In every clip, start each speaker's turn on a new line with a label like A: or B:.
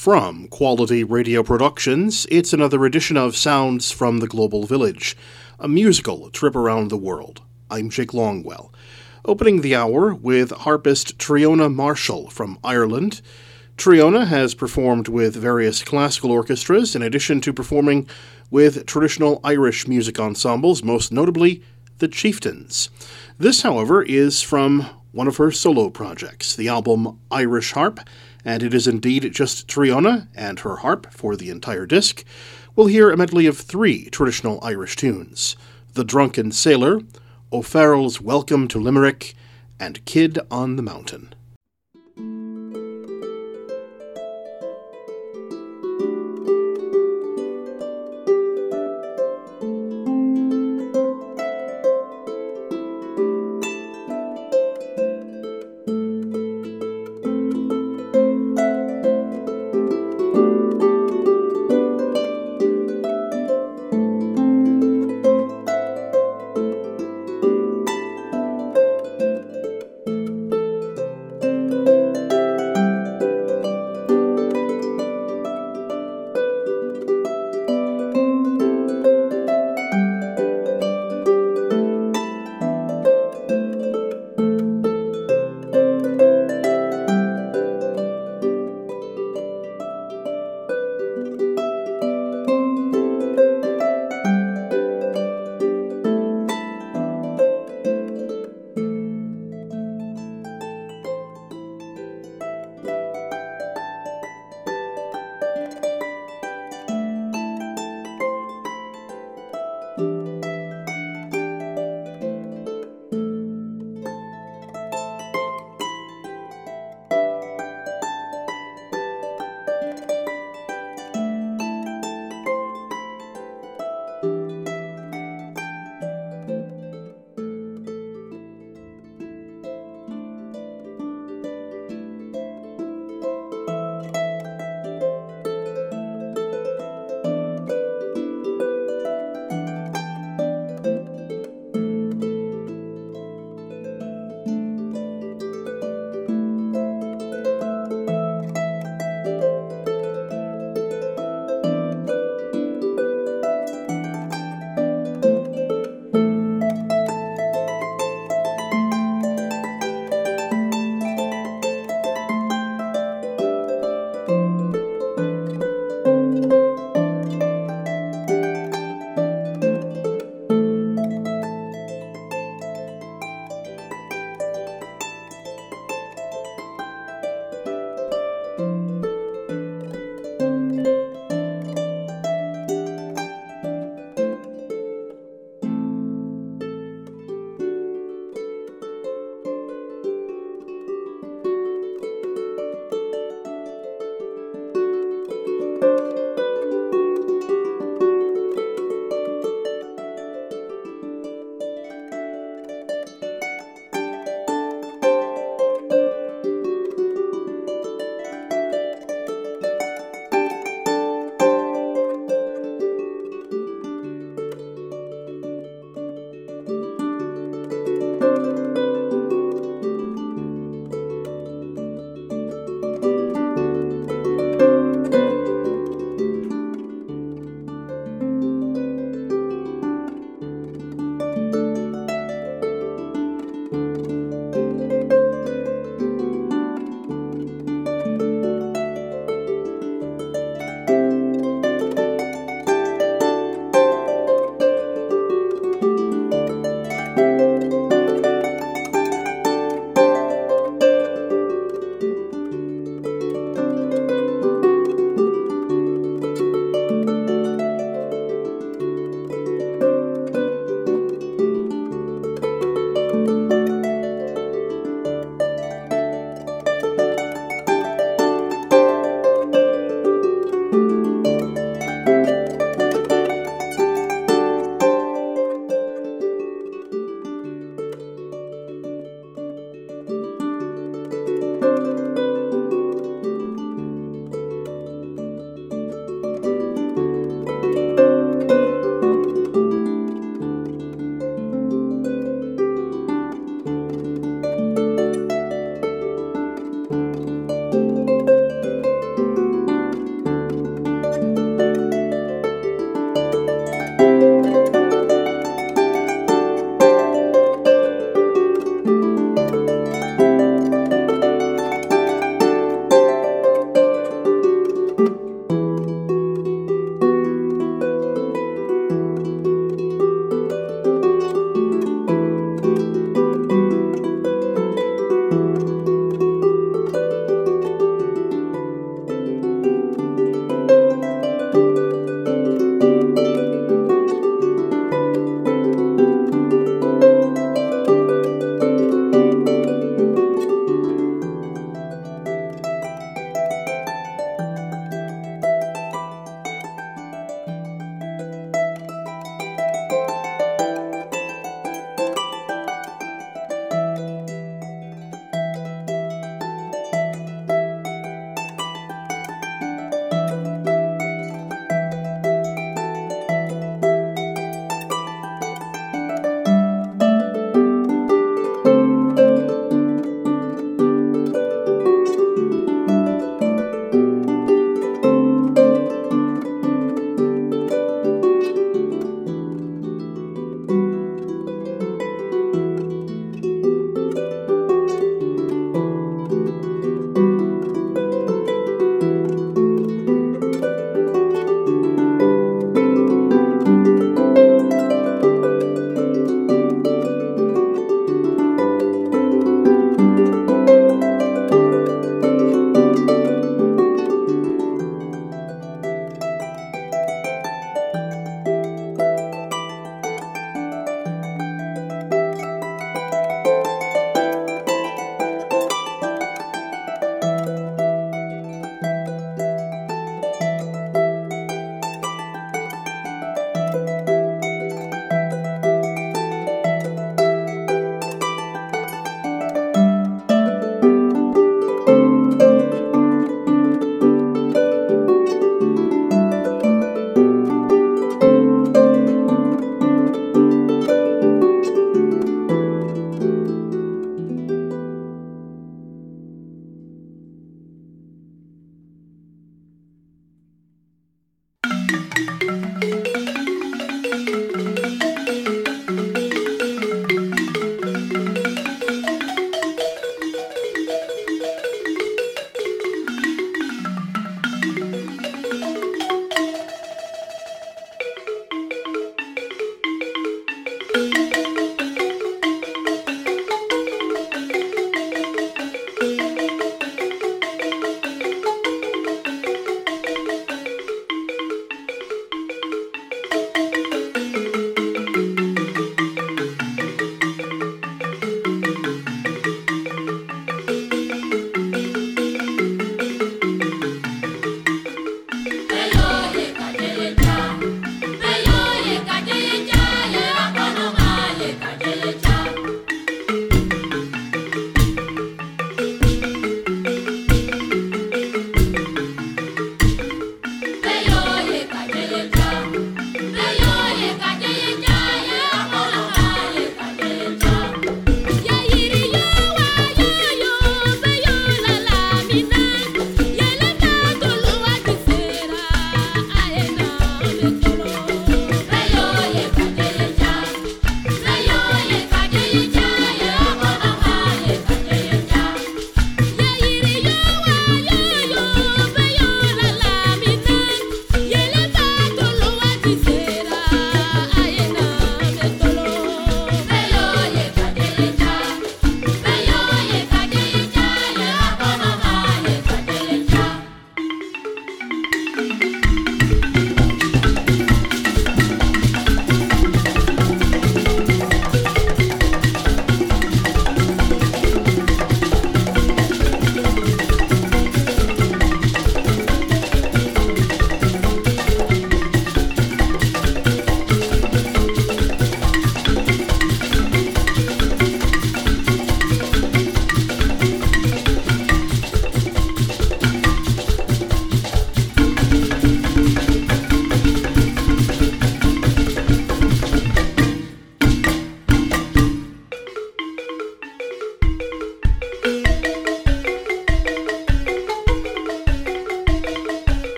A: From Quality Radio Productions, it's another edition of Sounds from the Global Village, a musical trip around the world. I'm Jake Longwell. Opening the hour with harpist Triona Marshall from Ireland. Triona has performed with various classical orchestras in addition to performing with traditional Irish music ensembles, most notably the Chieftains. This, however, is from one of her solo projects, the album Irish Harp, and it is indeed just Triona and her harp for the entire disc. We'll hear a medley of 3 traditional Irish tunes: The Drunken Sailor, O'Farrell's Welcome to Limerick, and Kid on the Mountain.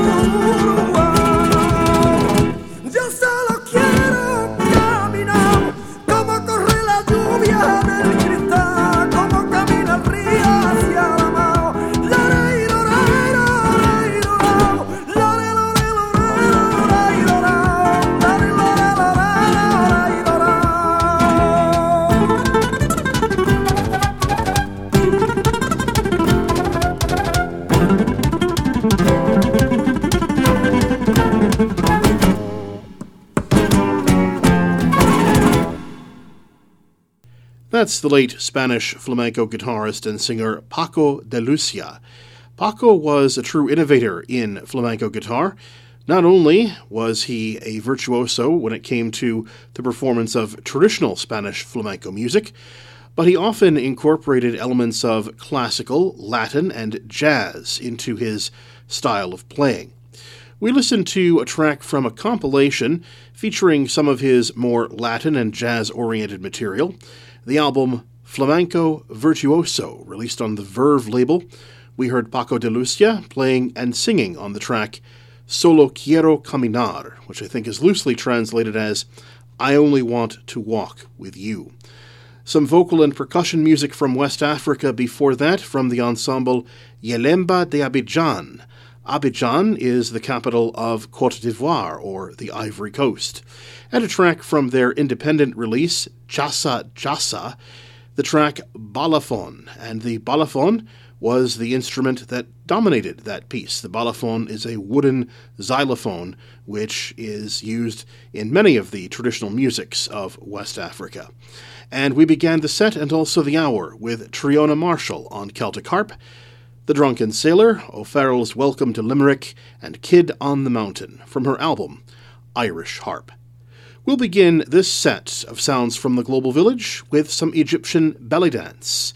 A: That's the late Spanish flamenco guitarist and singer Paco de Lucia. Paco was a true innovator in flamenco guitar. Not only was he a virtuoso when it came to the performance of traditional Spanish flamenco music, but he often incorporated elements of classical, Latin, and jazz into his style of playing. We listened to a track from a compilation featuring some of his more Latin and jazz-oriented material. The album Flamenco Virtuoso, released on the Verve label. We heard Paco de Lucia playing and singing on the track Solo Quiero Caminar, which I think is loosely translated as I Only Want to Walk with You. Some vocal and percussion music from West Africa before that from the ensemble Yelemba de Abidjan. Abidjan is the capital of Côte d'Ivoire, or the Ivory Coast. And a track from their independent release, Jassa Jassa, the track Balafon. And the balafon was the instrument that dominated that piece. The balafon is a wooden xylophone, which is used in many of the traditional musics of West Africa. And we began the set and also the hour with Triona Marshall on Celtic harp, The Drunken Sailor, O'Farrell's Welcome to Limerick, and Kid on the Mountain from her album, Irish Harp. We'll begin this set of sounds from the Global Village with some Egyptian belly dance.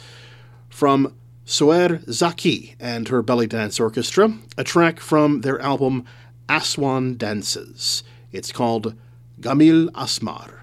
A: From Soer Zaki and her belly dance orchestra, a track from their album Aswan Dances. It's called Gamil Asmar.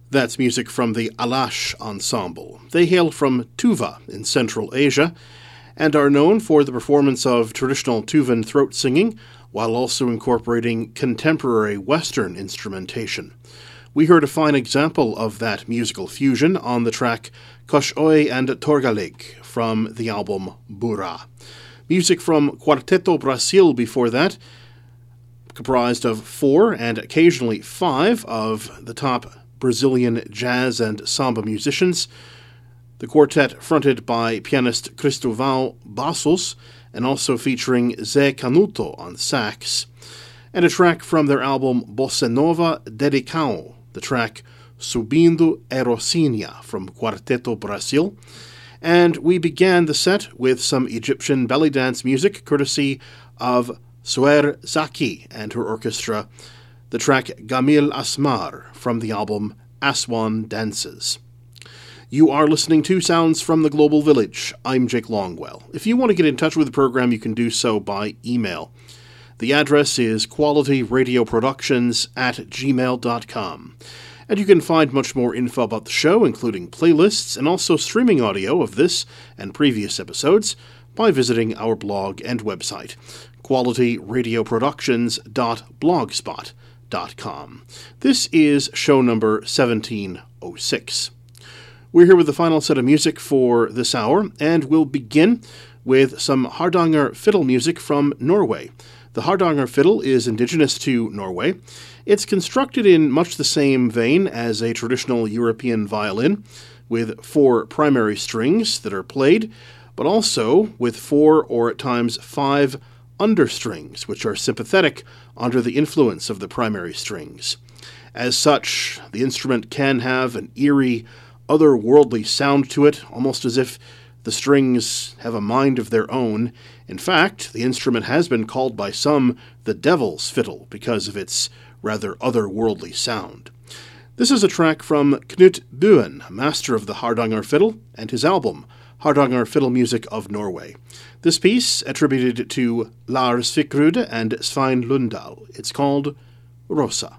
A: That's music from the Alash Ensemble. They hail from Tuva in Central Asia and are known for the performance of traditional Tuvan throat singing while also incorporating contemporary Western instrumentation. We heard a fine example of that musical fusion on the track Koshoi and Torgalig from the album Bura. Music from Quarteto Brasil before that, comprised of 4 and occasionally 5 of the top Brazilian jazz and samba musicians. The quartet fronted by pianist Cristóvão Bassos and also featuring Zé Canuto on sax. And a track from their album Bossa Nova Dedicao, the track Subindo a Rocinha from Quarteto Brasil. And we began the set with some Egyptian belly dance music courtesy of Suer Zaki and her orchestra, the track Gamil Asmar from the album Aswan Dances. You are listening to Sounds from the Global Village. I'm Jake Longwell. If you want to get in touch with the program, you can do so by email. The address is qualityradioproductions@gmail.com. And you can find much more info about the show, including playlists and also streaming audio of this and previous episodes, by visiting our blog and website, qualityradioproductions.blogspot.com. This is show number 1706. We're here with the final set of music for this hour, and we'll begin with some Hardanger fiddle music from Norway. The Hardanger fiddle is indigenous to Norway. It's constructed in much the same vein as a traditional European violin, with 4 primary strings that are played, but also with 4 or at times 5 understrings, which are sympathetic under the influence of the primary strings. As such, the instrument can have an eerie, otherworldly sound to it, almost as if the strings have a mind of their own. In fact, the instrument has been called by some the devil's fiddle because of its rather otherworldly sound. This is a track from Knut Buen, master of the Hardanger fiddle, and his album, Hardanger Fiddle Music of Norway. This piece, attributed to Lars Fikrude and Svein Lundahl, it's called Rosa.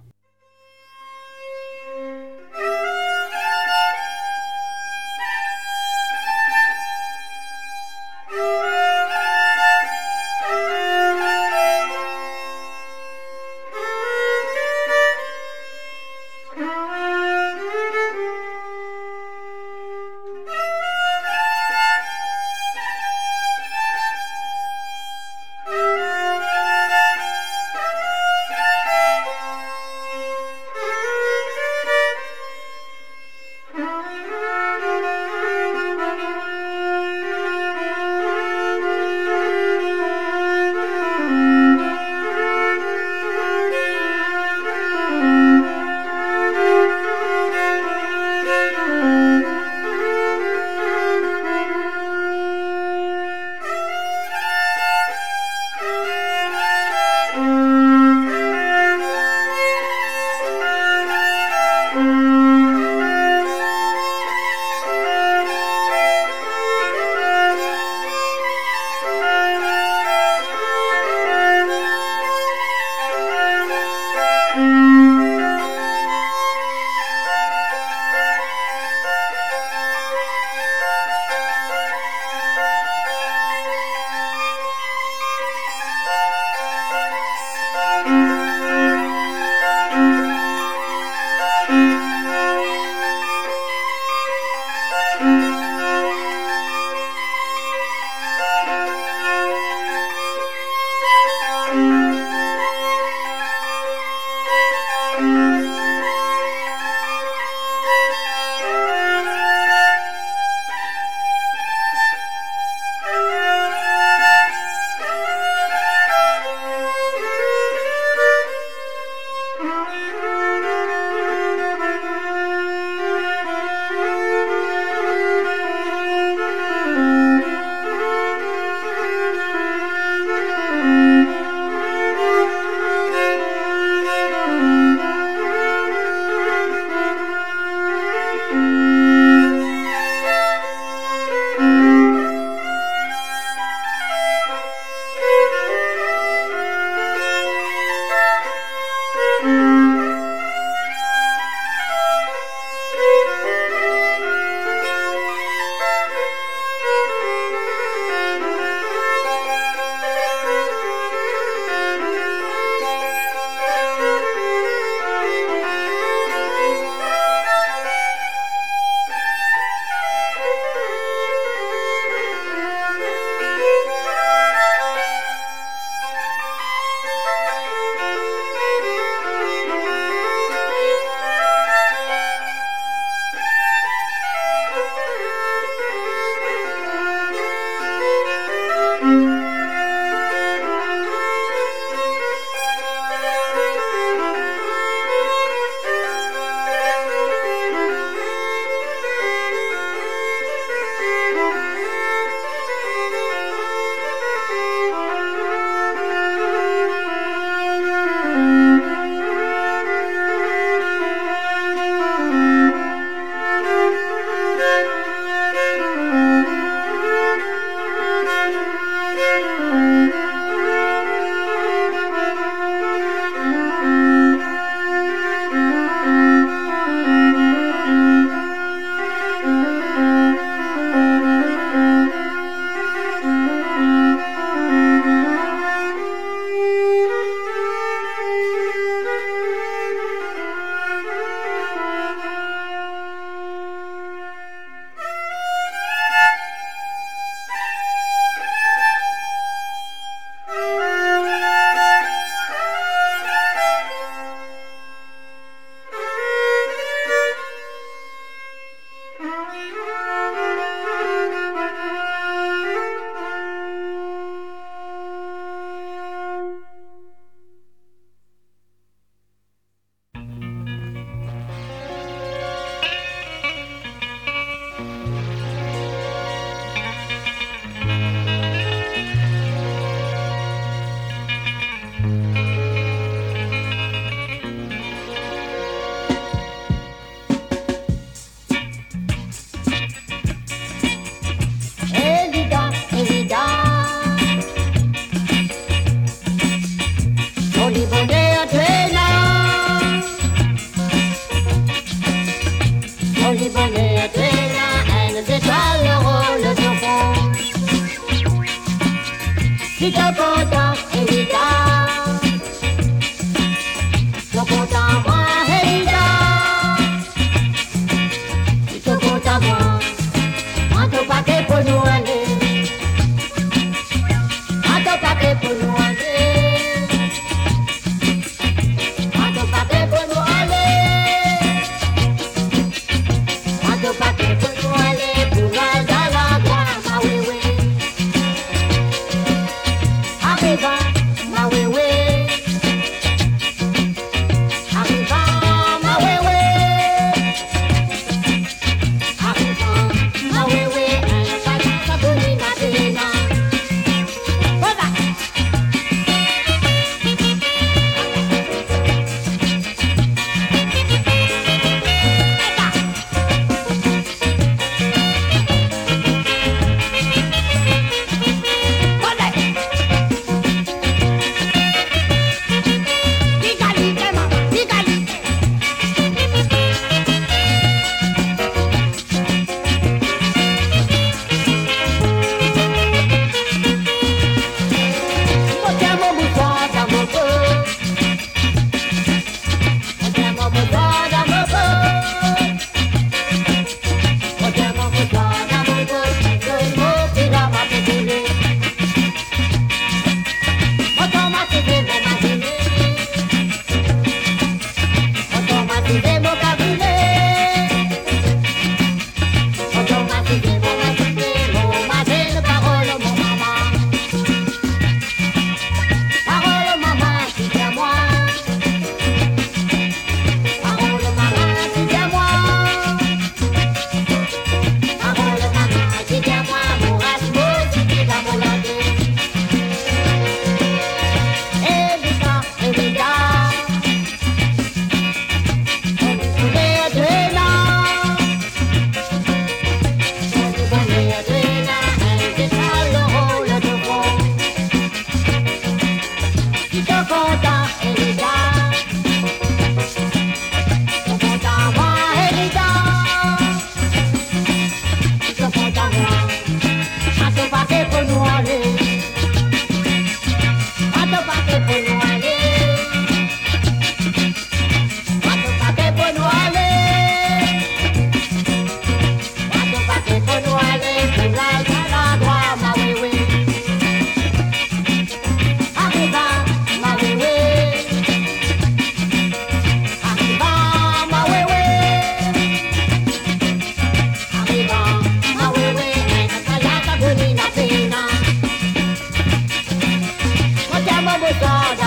B: God.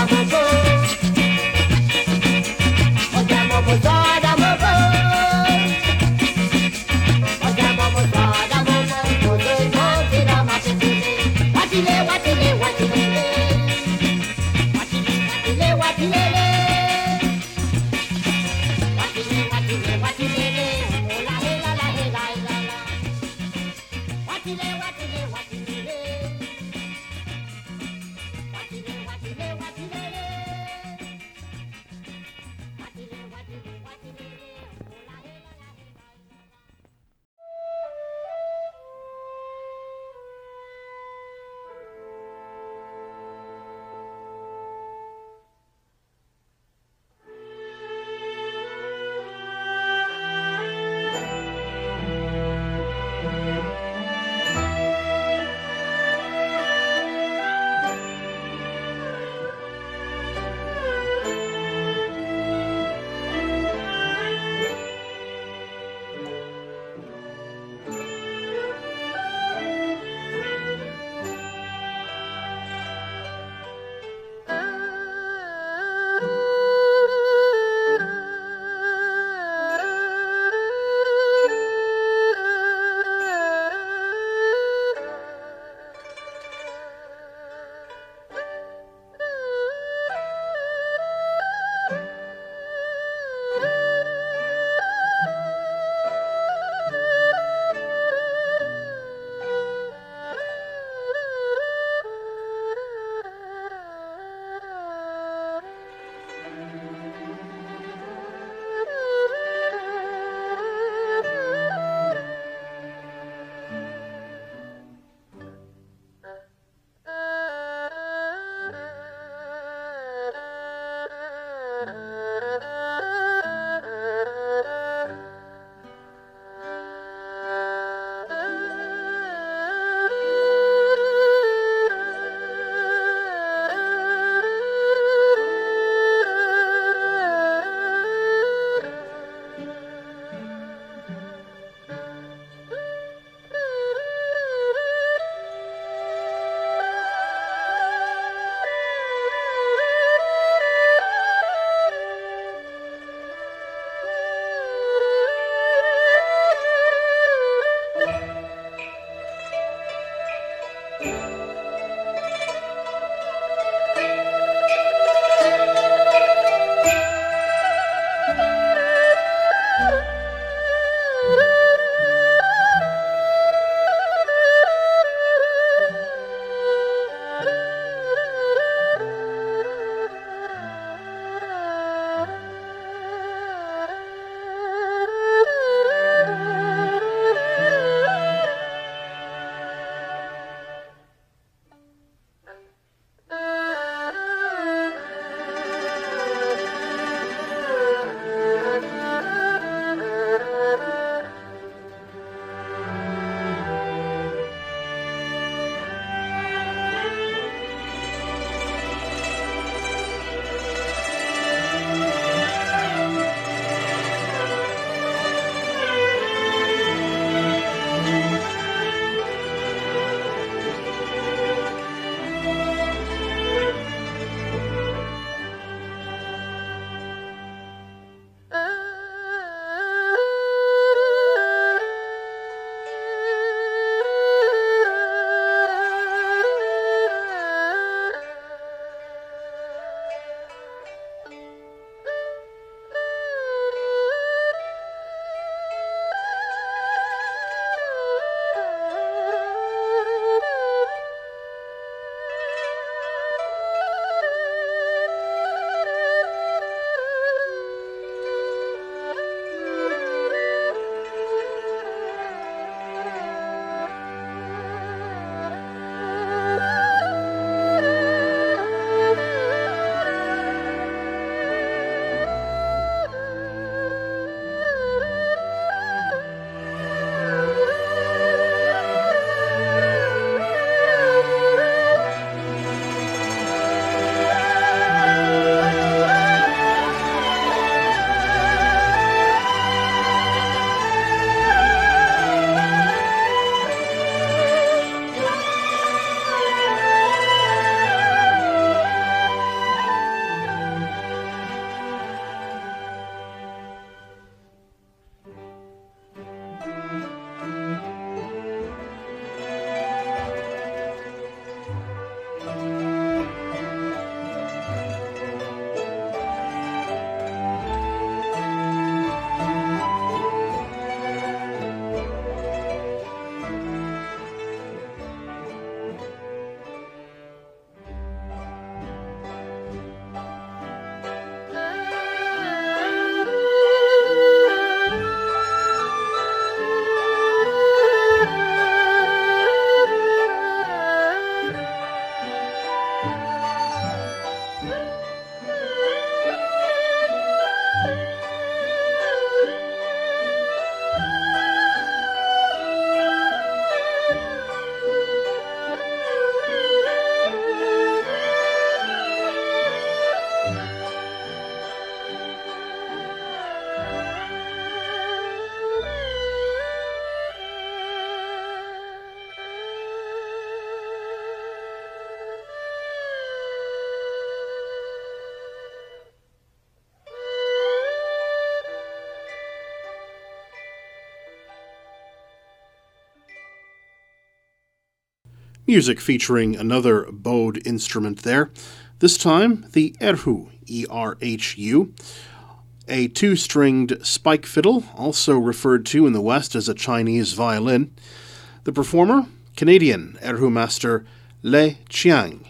A: Music featuring another bowed instrument there, this time the erhu, E-R-H-U, a two-stringed spike fiddle, also referred to in the West as a Chinese violin. The performer, Canadian erhu master Lei Qiang,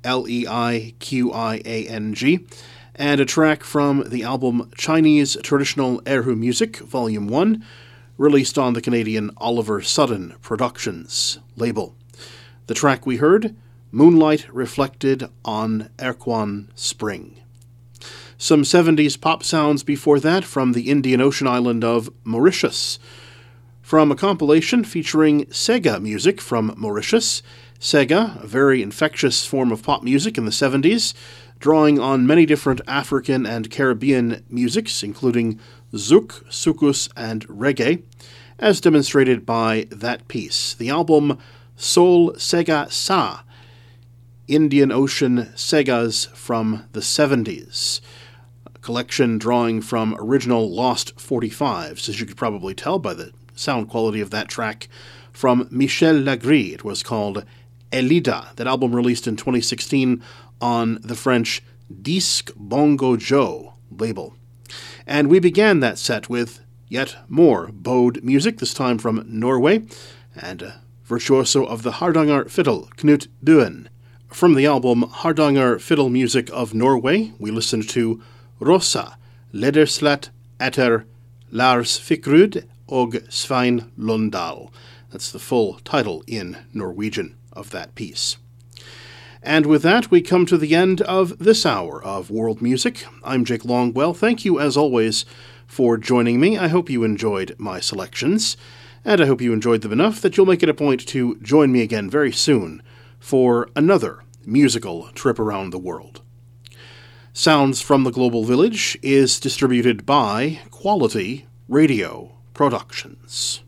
A: L-E-I-Q-I-A-N-G, and a track from the album Chinese Traditional Erhu Music, Volume 1, released on the Canadian Oliver Sudden Productions label. The track we heard, Moonlight Reflected on Erquan Spring. Some 70s pop sounds before that from the Indian Ocean island of Mauritius. From a compilation featuring Sega music from Mauritius, Sega, a very infectious form of pop music in the 70s, drawing on many different African and Caribbean musics, including zouk, soukous, and reggae, as demonstrated by that piece. The album Soul Sega Sa, Indian Ocean Segas from the 70s. A collection drawing from original Lost 45s, as you could probably tell by the sound quality of that track, from Michel Legris. It was called Elida, that album released in 2016 on the French Disque Bongo Joe label. And we began that set with yet more bowed music, this time from Norway, and a virtuoso of the Hardanger fiddle, Knut Buen. From the album Hardanger Fiddle Music of Norway, we listened to Rosa, Lederslat etter Lars Fikrud og Svein Lundal. That's the full title in Norwegian of that piece. And with that, we come to the end of this hour of World Music. I'm Jake Longwell. Thank you, as always, for joining me. I hope you enjoyed my selections, and I hope you enjoyed them enough that you'll make it a point to join me again very soon for another musical trip around the world. Sounds from the Global Village is distributed by Quality Radio Productions.